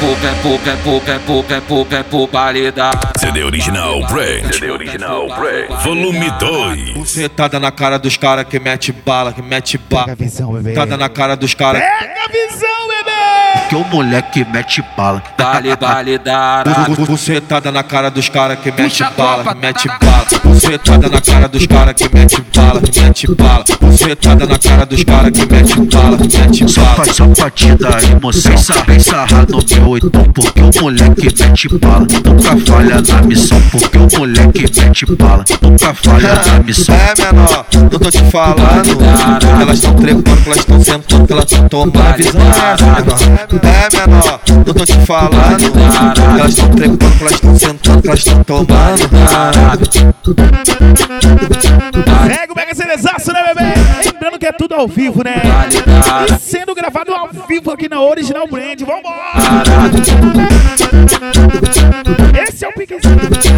qualidade. CD Original Brand. Volume 2. Bucetada na cara dos cara que mete bala, que mete bala. Pega a visão, bebê. Bucetada na cara dos cara. Pega a visão, bebê. Que o moleque mete bala. Bucetada na cara dos cara que mete bala, que mete bala. Bucetada na cara dos cara que mete bala, que mete bala. Bucetada na cara dos cara que mete bala, que mete bala. Só pra te dar emoção, vem sarrar no meu oitão, porque o moleque mete bala. Nunca falha na missão, porque o moleque mete bala. Nunca falha na missão. É menor, não tô te falando. Elas tão trepando, elas tão sentando, elas tão tomando. Visão é menor. É menor, não tô te falando. Elas tão trepando, elas tão sentando, elas tão tomando. Pega o Mega Cerezaço, né, bebê? Lembrando que é tudo ao vivo, né? E sendo gravado ao vivo aqui na Original Brand. Vambora! Esse é o piquezinho.